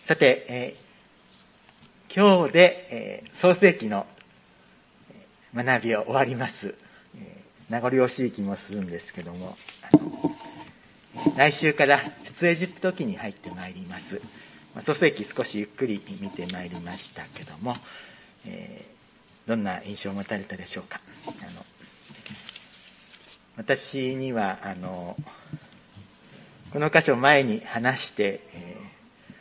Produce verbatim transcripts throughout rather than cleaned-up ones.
さて、えー、今日で、えー、創世記の学びを終わります。えー、名残惜しい気もするんですけども、あの来週から出エジプト記に入ってまいります。まあ、創世記少しゆっくり見てまいりましたけども、えー、どんな印象を持たれたでしょうか。あの私にはあのこの箇所を前に話して、えー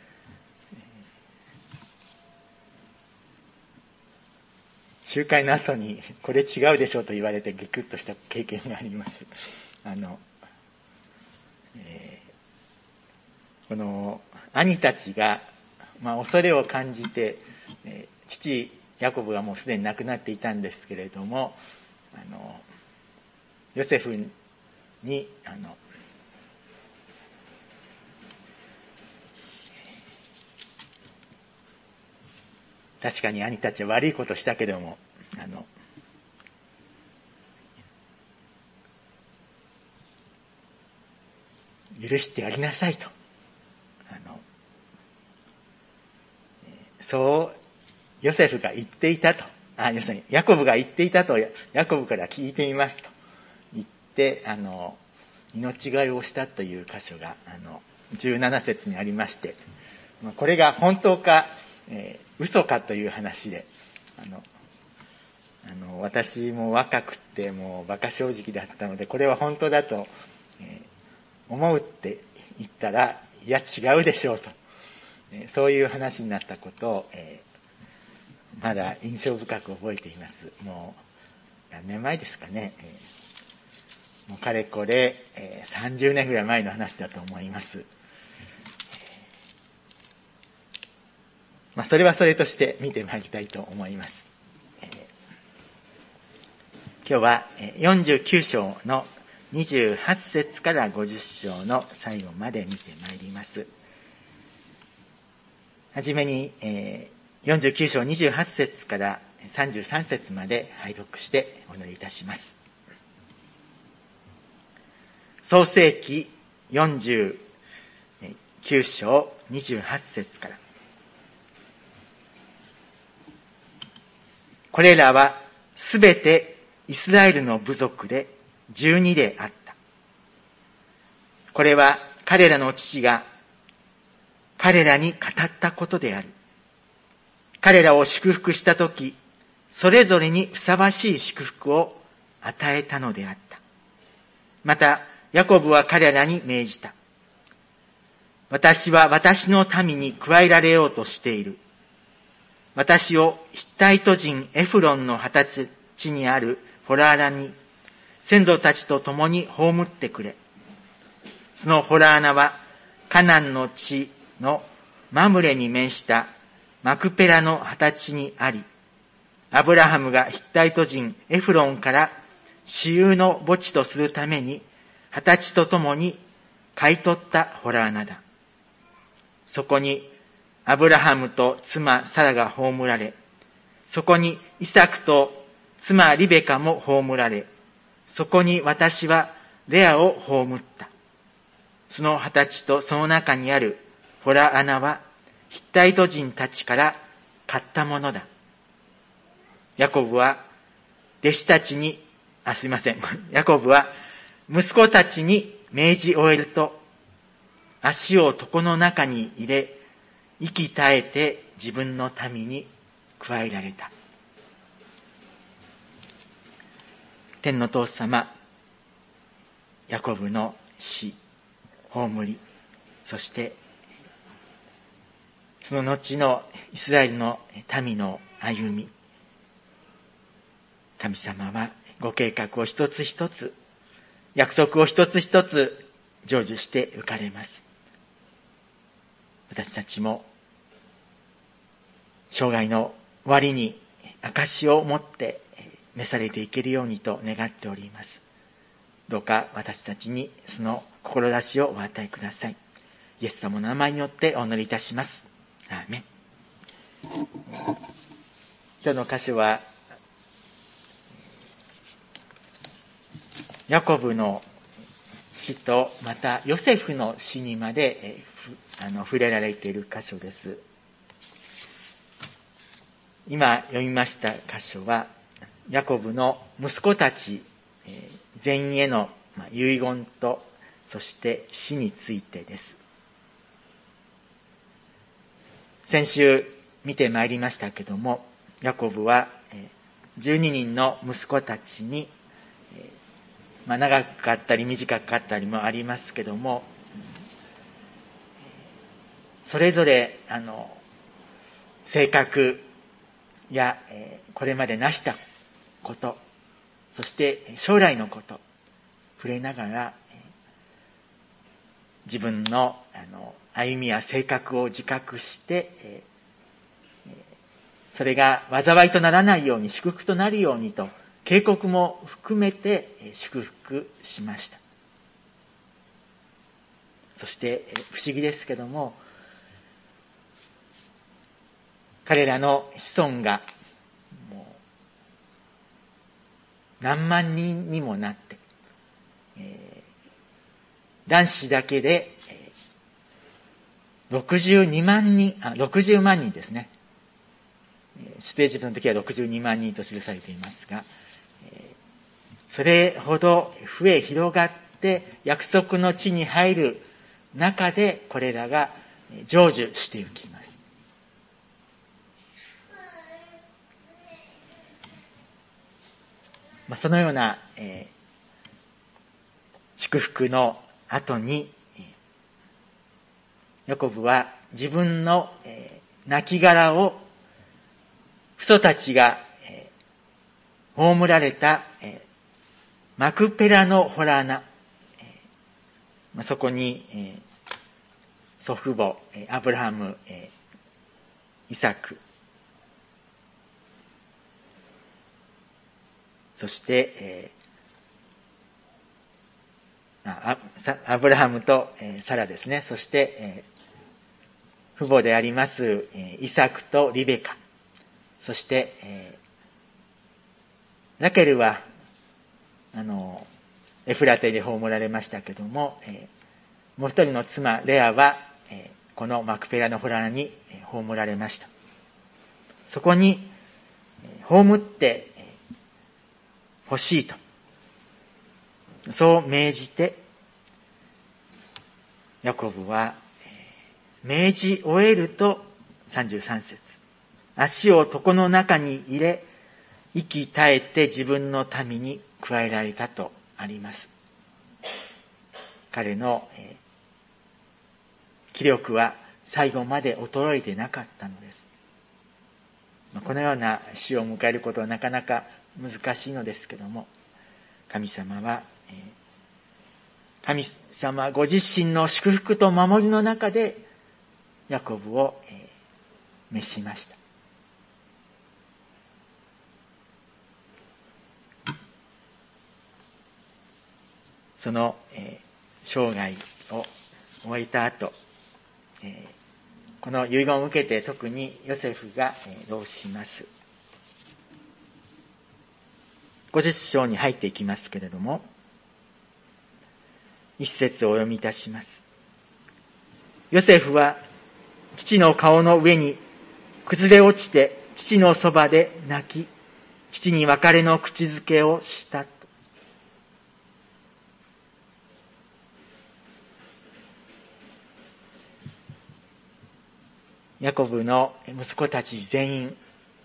集会の後にこれ違うでしょうと言われてギクッとした経験があります。あの、えー、この兄たちが、まあ、恐れを感じて、えー、父ヤコブがもうすでに亡くなっていたんですけれども、あのヨセフにあの確かに兄たちは悪いことしたけども、あの、許してやりなさいと。あの、そう、ヨセフが言っていたと。あ、要するに、ヤコブが言っていたと、ヤコブから聞いてみますと言って、あの、命がいをしたという箇所が、あの、じゅうなな節にありまして、これが本当か、えー、嘘かという話で、あの、あの私も若くてもう馬鹿正直だったので、これは本当だと、えー、思うって言ったら、いや違うでしょうと、えー、そういう話になったことを、えー、まだ印象深く覚えています。もう何年前ですかね、えー、もうかれこれ、えー、さんじゅうねんぐらい前の話だと思います。まあ、それはそれとして見てまいりたいと思います。えー、今日はよんじゅうきゅう章のにじゅうはち節からごじゅう章の最後まで見てまいります。はじめに、えー、よんじゅうきゅう章にじゅうはち節からさんじゅうさん節まで拝読してお祈りいたします。創世記よんじゅうきゅう章にじゅうはち節から。これらはすべてイスラエルの部族でじゅうにであった。これは彼らの父が彼らに語ったことである。彼らを祝福したとき、それぞれにふさわしい祝福を与えたのであった。また、ヤコブは彼らに命じた。私は私の民に加えられようとしている。私をヒッタイト人エフロンの畑地にあるホラー穴に先祖たちと共に葬ってくれ。そのホラー穴はカナンの地のマムレに面したマクペラの畑地にあり、アブラハムがヒッタイト人エフロンから私有の墓地とするために畑地と共に買い取ったホラー穴だ。そこにアブラハムと妻サラが葬られ、そこにイサクと妻リベカも葬られ、そこに私はレアを葬った。その畑地とその中にあるホラ穴はヒッタイト人たちから買ったものだ。ヤコブは弟子たちに、あ、すいません。ヤコブは息子たちに命じ終えると、足を床の中に入れ、息絶えて自分の民に加えられた。天の父様、ヤコブの死、葬り、そしてその後のイスラエルの民の歩み、神様はご計画を一つ一つ、約束を一つ一つ成就してゆかれます。私たちも生涯の終わりに証を持って召されていけるようにと願っております。どうか私たちにその志をお与えください。イエス様の名前によってお祈りいたします。アーメン。今日の箇所はヤコブの死とまたヨセフの死にまであの触れられている箇所です。今読みました箇所は、ヤコブの息子たち全員への遺言と、そして死についてです。先週見てまいりましたけども、ヤコブはじゅうににんの息子たちに、まあ、長かったり短かったりもありますけども、それぞれあの性格やこれまで成したこと、そして将来のこと触れながら、自分のあの歩みや性格を自覚して、それが災いとならないように、祝福となるようにと警告も含めて祝福しました。そして不思議ですけども、彼らの子孫がもう何万人にもなって、えー、男子だけでろくじゅうにまんにん、あ、ろくじゅうまんにんですね。出エジプトの時はろくじゅうにまんにんと記されていますが、それほど増え広がって約束の地に入る中で、これらが成就していきます。まあ、そのような、えー、祝福の後に、ヤコブは自分の、えー、亡骸を父祖たちが、えー、葬られた、えー、マクペラの洞穴、えーまあ、そこに、えー、祖父母、えー、アブラハム、えー、イサク、そして、えー、あアブラハムと、えー、サラですね。そして、えー、父母であります、えー、イサクとリベカ。そして、えー、ラケルは、あの、エフラテで葬られましたけども、えー、もう一人の妻、レアは、えー、このマクペラの洞穴に葬られました。そこに、葬って欲しいと。そう命じて、ヤコブは、命じ終えると、さんじゅうさん節。足を床の中に入れ、息絶えて自分の民に加えられたとあります。彼の、えー、気力は最後まで衰えてなかったのです。このような死を迎えることはなかなか難しいのですけども、神様は、えー、神様ご自身の祝福と守りの中でヤコブを、えー、召しました。その、えー、生涯を終えた後、えー、この遺言を受けて特にヨセフが、えー、どうします。ごじゅっ章に入っていきますけれども、一節をお読みいたします。ヨセフは父の顔の上に崩れ落ちて父のそばで泣き、父に別れの口づけをしたと。ヤコブの息子たち全員、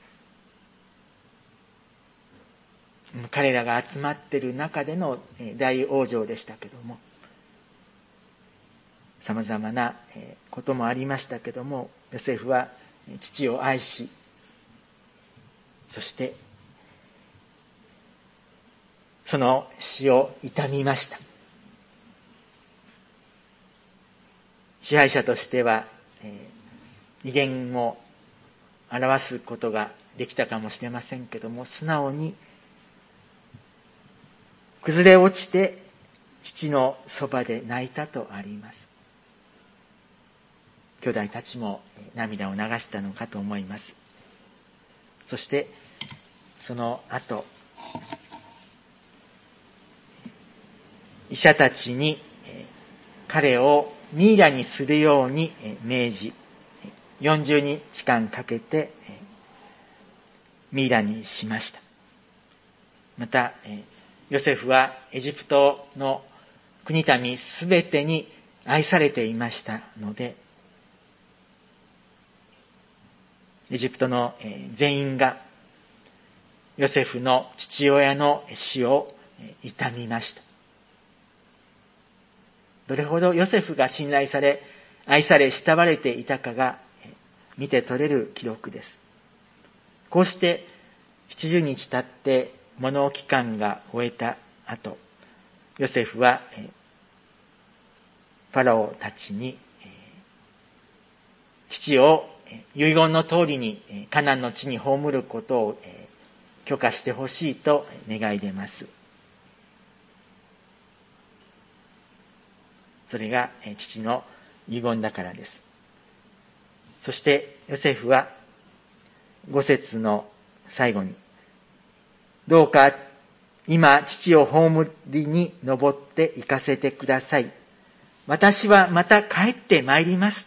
彼らが集まっている中での大往生でしたけども、様々なこともありましたけども、ヨセフは父を愛し、そしてその死を悼みました。支配者としては、えー威厳を表すことができたかもしれませんけども、素直に崩れ落ちて父のそばで泣いたとあります。兄弟たちも涙を流したのかと思います。そしてその後、医者たちに彼をミイラにするように命じ、よんじゅうにちかんかけてミイラにしました。また、ヨセフはエジプトの国民すべてに愛されていましたので、エジプトの全員がヨセフの父親の死を悼みました。どれほどヨセフが信頼され、愛され、慕われていたかが見て取れる記録です。こうしてななじゅうにち経って物置期間が終えた後、ヨセフはファラオたちに父を遺言の通りにカナンの地に葬ることを許可してほしいと願い出ます。それが父の遺言だからです。そしてヨセフはご節の最後に、どうか今父を葬りに登って行かせてください。私はまた帰ってまいります。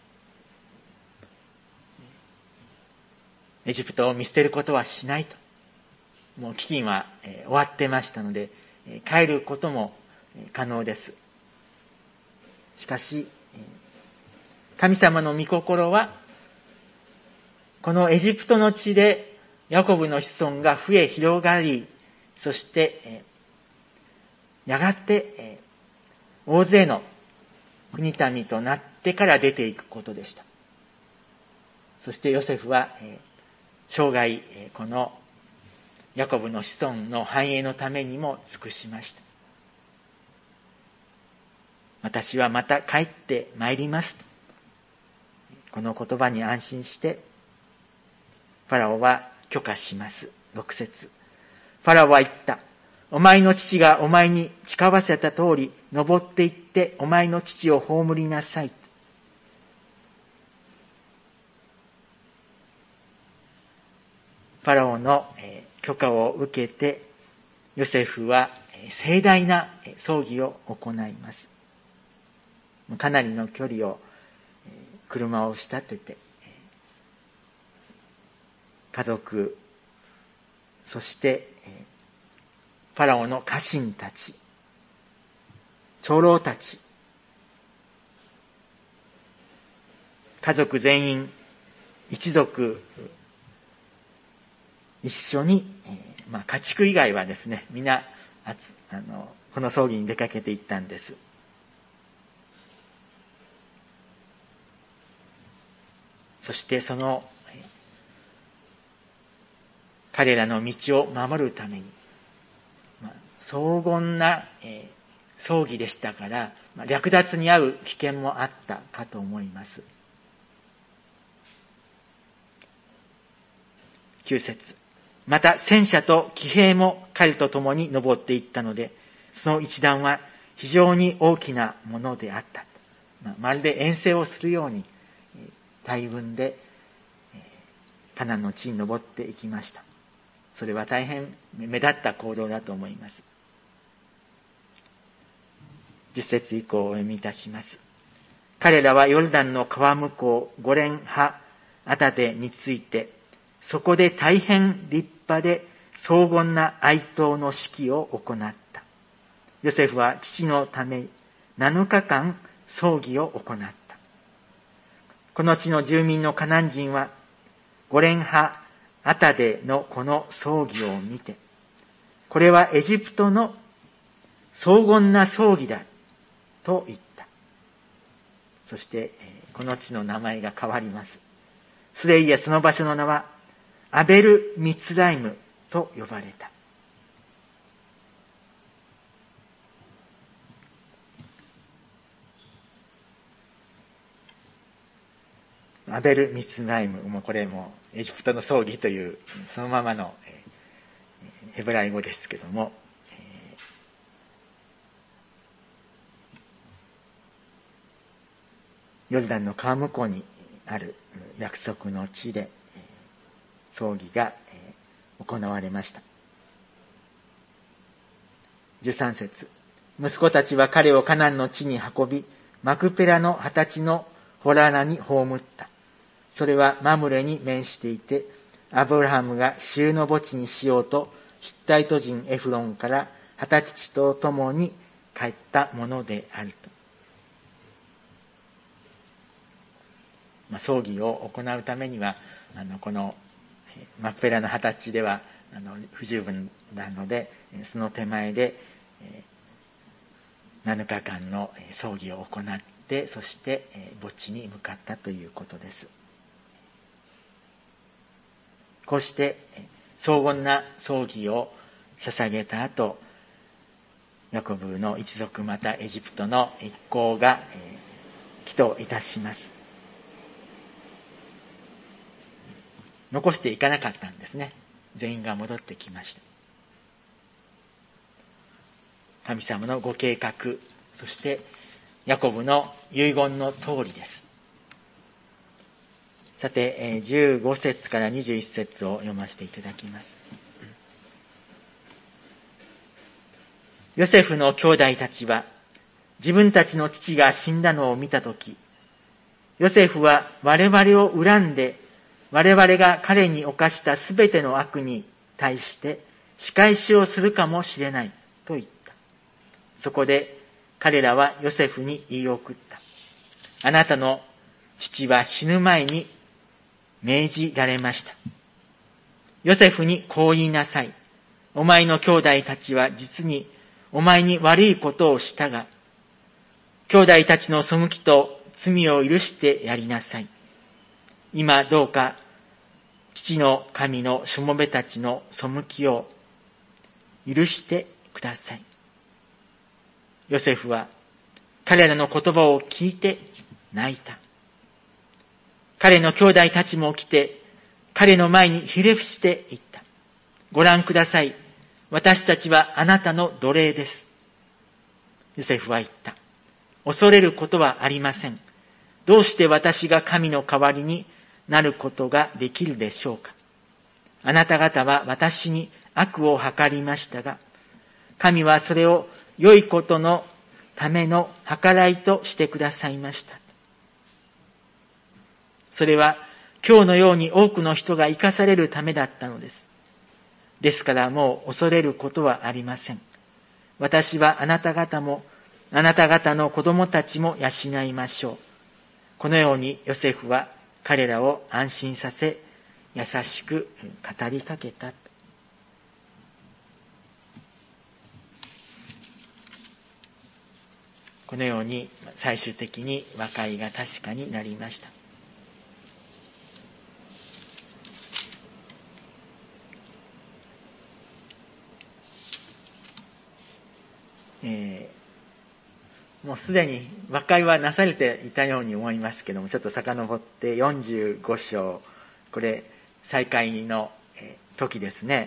エジプトを見捨てることはしないと。もう飢饉は終わってましたので、帰ることも可能です。しかし、神様の御心は、このエジプトの地でヤコブの子孫が増え広がり、そして、やがて大勢の国民となってから出ていくことでした。そしてヨセフは生涯このヤコブの子孫の繁栄のためにも尽くしました。私はまた帰ってまいります。この言葉に安心して、ファラオは許可します。ろく節。ファラオは言った。お前の父がお前に誓わせた通り、登って行ってお前の父を葬りなさい。ファラオの許可を受けて、ヨセフは盛大な葬儀を行います。かなりの距離を車を仕立てて、家族、そしてファラオの家臣たち、長老たち、家族全員、一族一緒に、まあ家畜以外はですね、みんなあのこの葬儀に出かけていったんです。そしてその彼らの道を守るために、まあ、荘厳な、えー、葬儀でしたから、まあ、略奪に遭う危険もあったかと思います。きゅう節。また戦車と騎兵も彼と共に登っていったので、その一団は非常に大きなものであった。まあ、まるで遠征をするように大軍でカナンの地に登っていきました。それは大変目立った行動だと思います。じゅっ節以降をお読みいたします。彼らはヨルダンの川向こう五連派アタデについて、そこで大変立派で荘厳な哀悼の式を行った。ヨセフは父のためなのかかん葬儀を行った。この地の住民のカナン人は五連派アタデのこの葬儀を見て、これはエジプトの荘厳な葬儀だと言った。そしてこの地の名前が変わります。すでにその場所の名はアベル・ミツライムと呼ばれた。アベル・ミツライムもこれもエジプトの葬儀というそのままのヘブライ語ですけども、ヨルダンの川向こうにある約束の地で葬儀が行われました。じゅうさん節。息子たちは彼をカナンの地に運び、 マクペラの畑のホラ穴に葬った。それはマムレに面していて、アブラハムが衆の墓地にしようと、ヒッタイト人エフロンから畑地と共に帰ったものであると。まあ、葬儀を行うためには、あの、このマクペラの畑地では、あの、不十分なので、その手前で、なのかかんの葬儀を行って、そして墓地に向かったということです。こうして荘厳な葬儀を捧げた後、ヤコブの一族またエジプトの一行が帰途いたします。残していかなかったんですね。全員が戻ってきました。神様のご計画、そしてヤコブの遺言の通りです。さて、じゅうご節からにじゅういち節を読ませていただきます。ヨセフの兄弟たちは自分たちの父が死んだのを見たとき、ヨセフは我々を恨んで、我々が彼に犯したすべての悪に対して仕返しをするかもしれないと言った。そこで彼らはヨセフに言い送った。あなたの父は死ぬ前に命じられました。ヨセフにこう言いなさい。お前の兄弟たちは実にお前に悪いことをしたが、兄弟たちの背きと罪を許してやりなさい。今どうか父の神のしもべたちの背きを許してください。ヨセフは彼らの言葉を聞いて泣いた。彼の兄弟たちも来て彼の前にひれ伏して言った。ご覧ください。私たちはあなたの奴隷です。ヨセフは言った。恐れることはありません。どうして私が神の代わりになることができるでしょうか。あなた方は私に悪を計りましたが、神はそれを良いことのための計らいとしてくださいました。それは今日のように多くの人が生かされるためだったのです。ですからもう恐れることはありません。私はあなた方も、あなた方の子供たちも養いましょう。このようにヨセフは彼らを安心させ、優しく語りかけた。このように最終的に和解が確かになりました。えー、もうすでに和解はなされていたように思いますけども、ちょっと遡ってよんじゅうご章、これ再会の時ですね。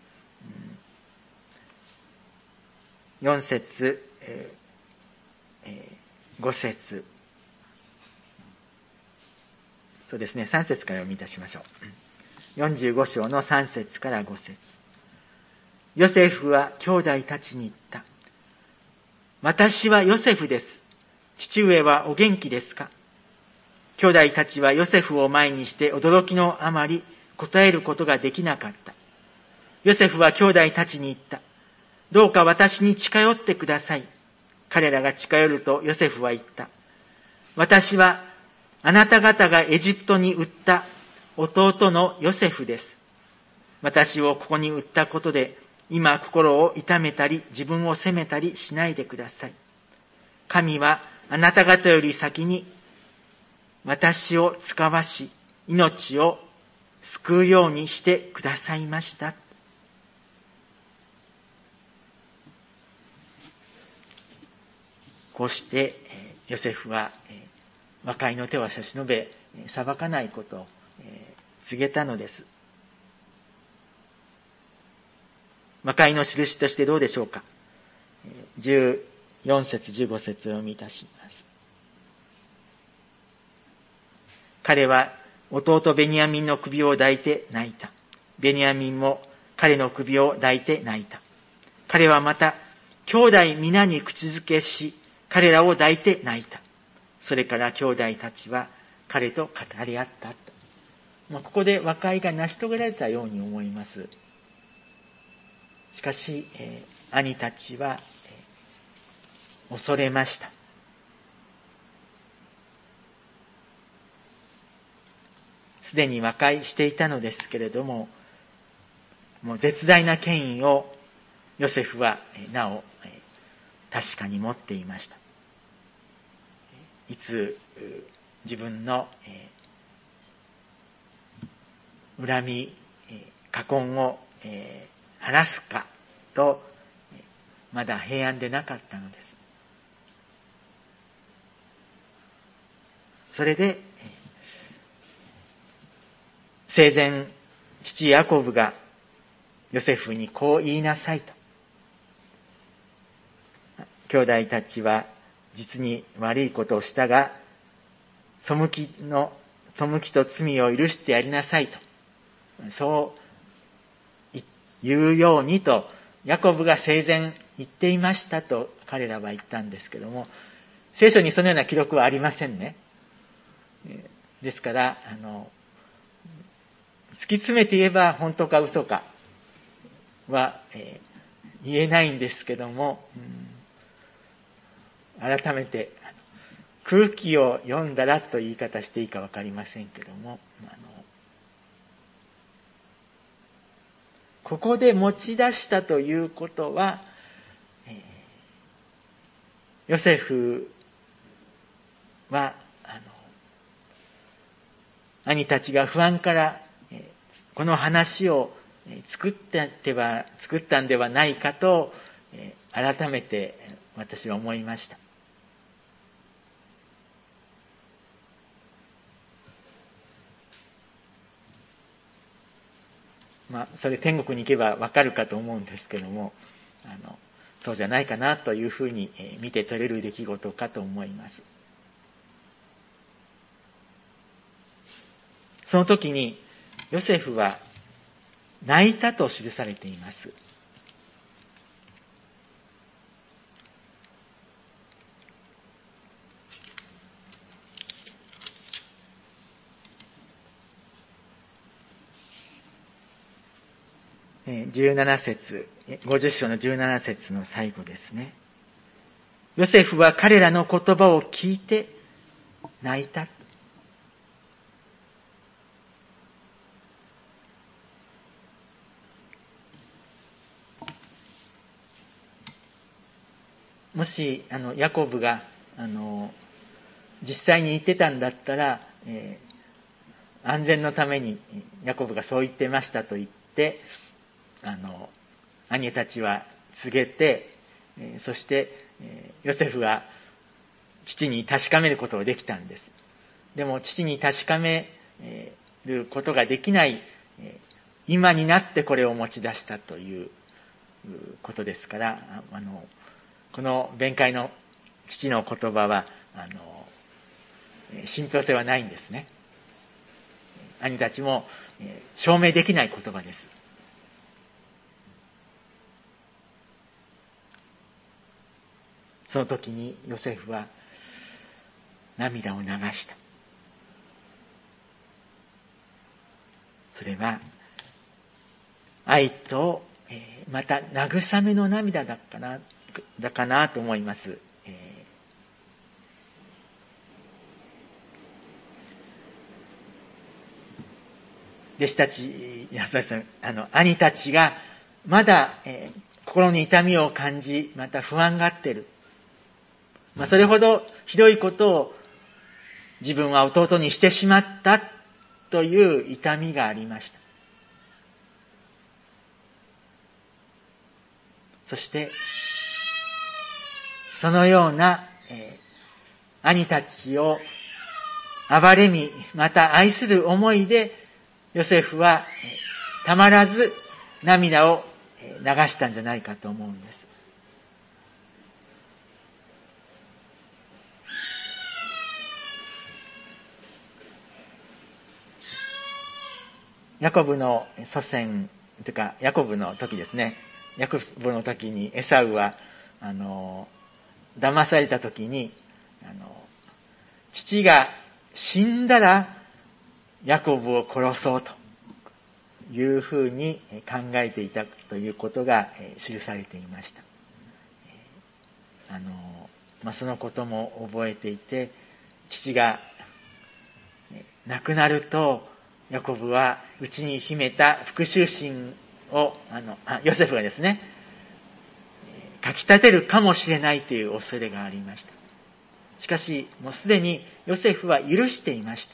よん節、えー、ご節、そうですね、さん節から読み出しましょう。よんじゅうご章のさん節からご節。ヨセフは兄弟たちに言った。私はヨセフです。父上はお元気ですか？兄弟たちはヨセフを前にして驚きのあまり答えることができなかった。ヨセフは兄弟たちに言った。どうか私に近寄ってください。彼らが近寄るとヨセフは言った。私はあなた方がエジプトに売った弟のヨセフです。私をここに売ったことで今心を痛めたり自分を責めたりしないでください。神はあなた方より先に私を使わし命を救うようにしてくださいました。こうしてヨセフは和解の手を差し伸べ裁かないことを告げたのです。和解の印としてどうでしょうか。じゅうよん節じゅうご節を読みいたします。彼は弟ベニヤミンの首を抱いて泣いた。ベニヤミンも彼の首を抱いて泣いた。彼はまた兄弟皆に口づけし、彼らを抱いて泣いた。 それから兄弟たちは彼と語り合ったと。まあ、ここで和解が成し遂げられたように思います。しかし、えー、兄たちは、えー、恐れました。すでに和解していたのですけれども、もう絶大な権威をヨセフはなお確かに持っていました。いつ自分の恨み、禍根を晴らすかと、まだ平安でなかったのです。それで、生前、父ヤコブがヨセフにこう言いなさいと。兄弟たちは実に悪いことをしたが、背きの、背きと罪を許してやりなさいと。そう言うようにと、ヤコブが生前言っていましたと彼らは言ったんですけども、聖書にそのような記録はありませんね。ですから、あの、突き詰めて言えば本当か嘘かは、えー、言えないんですけども、うん、改めて空気を読んだらという言い方していいかわかりませんけども、あのここで持ち出したということは、えー、ヨセフはあの兄たちが不安からこの話を作ったでは、作ったんではないかと、改めて私は思いました。まあ、それ天国に行けばわかるかと思うんですけども、あの、そうじゃないかなというふうに見て取れる出来事かと思います。その時に、ヨセフは泣いたと記されています。じゅうなな節、ごじゅっ章のじゅうなな節の最後ですね。ヨセフは彼らの言葉を聞いて泣いた。もし、あの、ヤコブが、あの、実際に言ってたんだったら、えー、安全のために、ヤコブがそう言ってましたと言って、あの、兄たちは告げて、えー、そして、えー、ヨセフは父に確かめることができたんです。でも、父に確かめることができない、えー、今になってこれを持ち出したということですから、あの、この弁解の父の言葉は、あの、信憑性はないんですね。兄たちも証明できない言葉です。その時にヨセフは涙を流した。それは愛と、えー、また慰めの涙だったな、だかなと思います。えー、弟子たち、いや、すみません、あの、兄たちがまだ、えー、心に痛みを感じ、また不安がっている。まあ、それほどひどいことを自分は弟にしてしまったという痛みがありました。そして、そのような、えー、兄たちを憐れみ、また愛する思いで、ヨセフは、えー、たまらず涙を流したんじゃないかと思うんです。ヤコブの祖先というか、ヤコブの時ですね。ヤコブの時にエサウは、あの、騙された時に、あの、 父が死んだらヤコブを殺そうというふうに考えていたということが記されていました。あの、まあ、そのことも覚えていて、父が亡くなるとヤコブは内に秘めた復讐心をあのあヨセフがですねかき立てるかもしれないという恐れがありました。しかしもうすでにヨセフは許していました。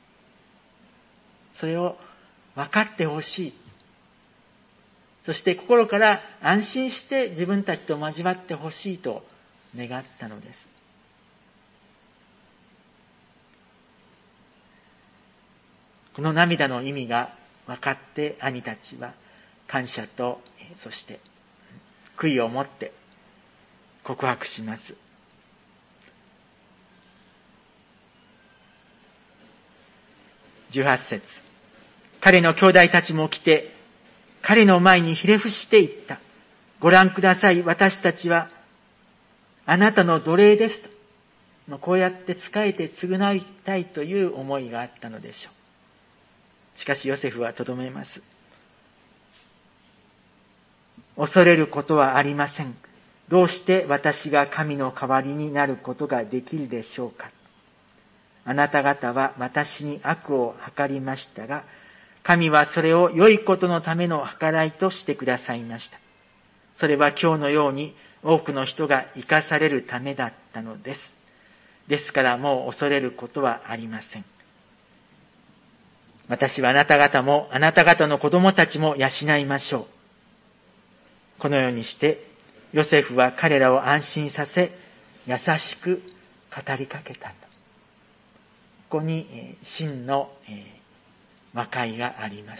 それを分かってほしい。そして心から安心して自分たちと交わってほしいと願ったのです。この涙の意味が分かって兄たちは感謝とそして悔いを持って告白します。じゅうはち節。彼の兄弟たちも来て彼の前にひれ伏していった。ご覧ください、私たちはあなたの奴隷ですと。こうやって仕えて償いたいという思いがあったのでしょう。しかしヨセフはとどめます。恐れることはありません。どうして私が神の代わりになることができるでしょうか。あなた方は私に悪を計りましたが、神はそれを良いことのための計らいとしてくださいました。それは今日のように多くの人が生かされるためだったのです。ですからもう恐れることはありません。私はあなた方もあなた方の子供たちも養いましょう。このようにしてヨセフは彼らを安心させ優しく語りかけたと。ここに真の和解があります。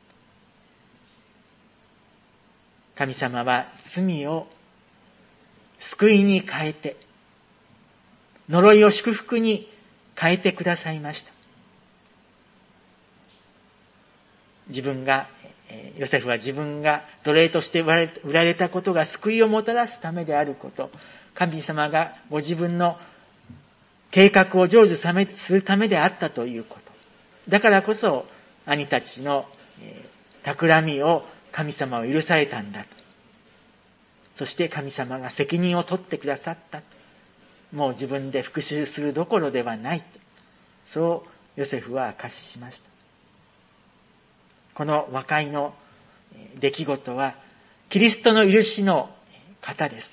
神様は罪を救いに変えて、呪いを祝福に変えてくださいました。自分が、ヨセフは自分が奴隷として売られたことが救いをもたらすためであること、神様がご自分の計画を成就するためであったということ。だからこそ兄たちの企みを神様は許されたんだと。そして神様が責任を取ってくださったと。もう自分で復讐するどころではないと。そうヨセフは証ししました。この和解の出来事はキリストの許しの方です。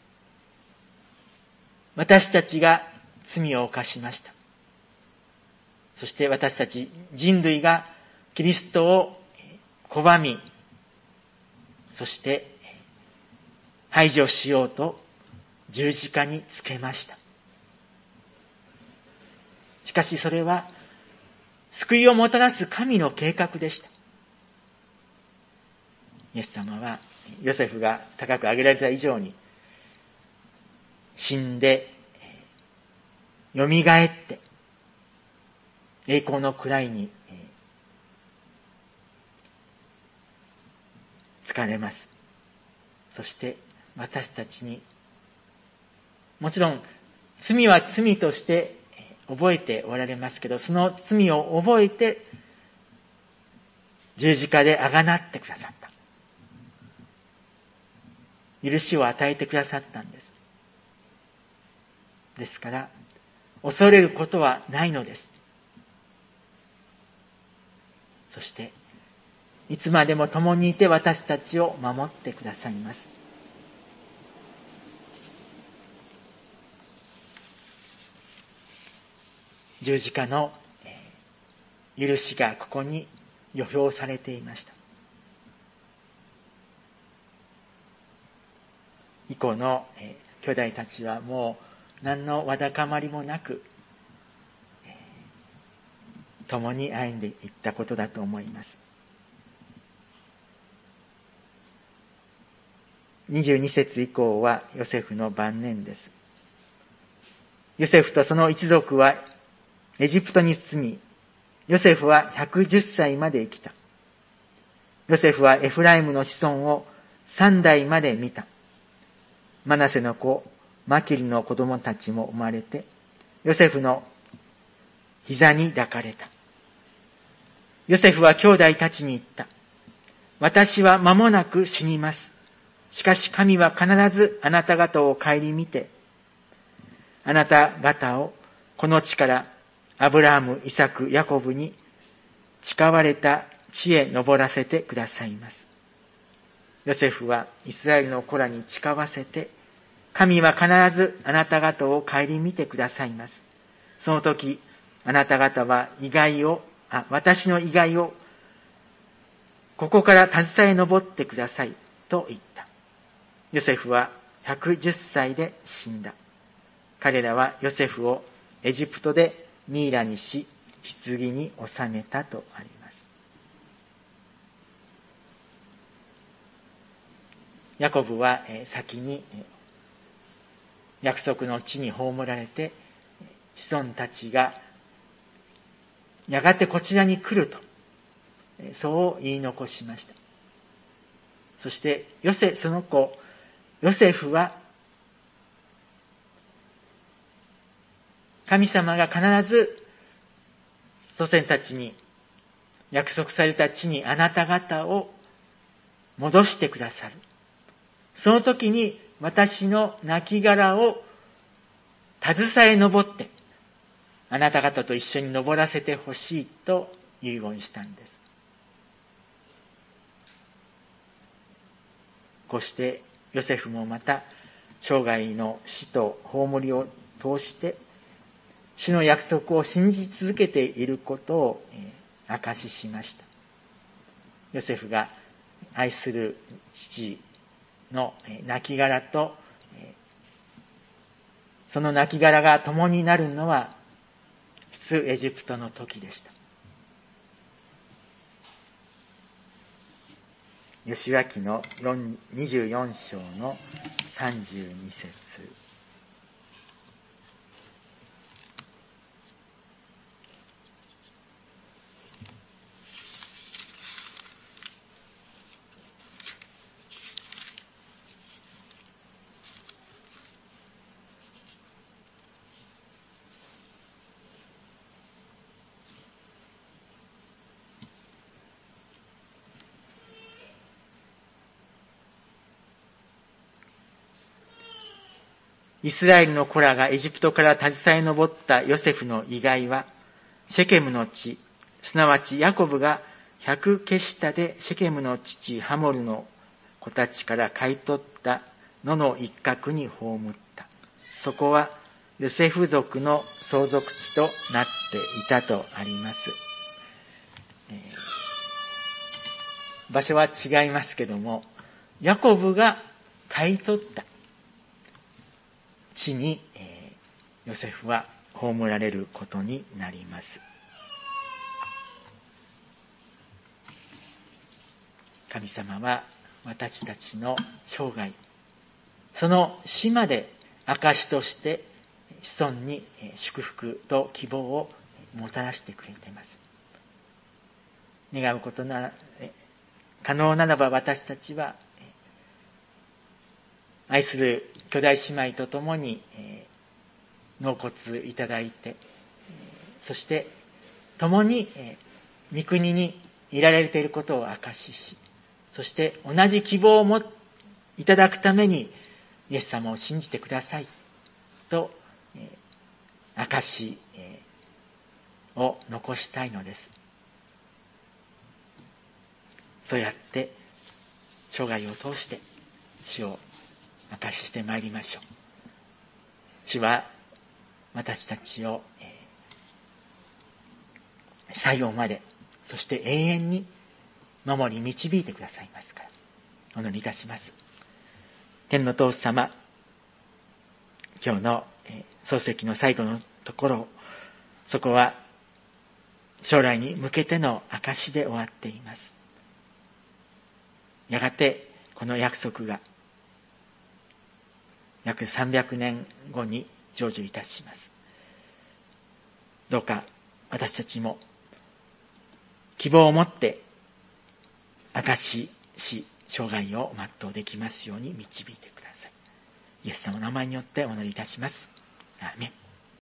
私たちが罪を犯しました。そして私たち人類がキリストを拒み、そして排除しようと十字架につけました。しかしそれは救いをもたらす神の計画でした。イエス様はヨセフが高く上げられた以上に死んで蘇って栄光の位に就かれます。そして私たちにもちろん罪は罪として覚えておられますけど、その罪を覚えて十字架であがなってくださった。許しを与えてくださったんです。ですから恐れることはないのです。そしていつまでも共にいて私たちを守ってくださいます。十字架の許しがここに予表されていました。以降の兄弟たちはもう何のわだかまりもなく共に歩んでいったことだと思います。にじゅうに節以降はヨセフの晩年です。ヨセフとその一族はエジプトに住み、ヨセフはひゃくじゅっさいまで生きた。ヨセフはエフライムの子孫を三代まで見た。マナセの子、マキリの子供たちも生まれて、 ヨセフの膝に抱かれた。ヨセフは兄弟たちに言った。私は間もなく死にます。しかし神は必ずあなた方を顧みて、あなた方をこの地からアブラハム、イサク、ヤコブに誓われた地へ登らせてくださいます。ヨセフはイスラエルの子らに誓わせて、神は必ずあなた方を顧みてくださいます。その時、あなた方は遺骸を、あ、私の遺骸を、ここから携え登ってください、と言った。ヨセフはひゃくじゅっさいで死んだ。彼らはヨセフをエジプトでミイラにし、棺に収めたとあります。ヤコブは先に約束の地に葬られて、子孫たちがやがてこちらに来ると、そう言い残しました。そしてヨセ、その子、ヨセフは神様が必ず祖先たちに約束された地にあなた方を戻してくださる。その時に私の亡骸を携え登って、あなた方と一緒に登らせてほしいと遺言したんです。こうしてヨセフもまた生涯の死と葬りを通して主の約束を信じ続けていることを証ししました。ヨセフが愛する父の亡骸とその亡骸が共になるのは出エジプトの時でした。ヨシュア記のにじゅうよん章のさんじゅうに節。イスラエルの子らがエジプトから携え上ったヨセフの遺骸は、シェケムの地、すなわちヤコブが百ケシタでシェケムの父ハモルの子たちから買い取った野の一角に葬った。そこはヨセフ族の相続地となっていたとあります。えー、場所は違いますけども、ヤコブが買い取った地に、えー、ヨセフは葬られることになります。神様は私たちの生涯、その死まで証として子孫に祝福と希望をもたらしてくれています。願うことなら、可能ならば私たちは愛する兄弟姉妹と共に納骨いただいて、そして共に御国にいられていることを証しし、そして同じ希望をもいただくためにイエス様を信じてくださいと証を残したいのです。そうやって生涯を通して主を証ししてまいりましょう。主は私たちを、えー、最後まで、そして永遠に守り導いてくださいますから、お祈りいたします。天の父様、今日の、えー、漱石の最後のところ、そこは将来に向けての証で終わっています。やがてこの約束が約さんびゃくねんごに成就いたします。どうか私たちも希望を持って証しし生涯を全うできますように導いてください。イエス様の名前によってお祈りいたします。アーメン。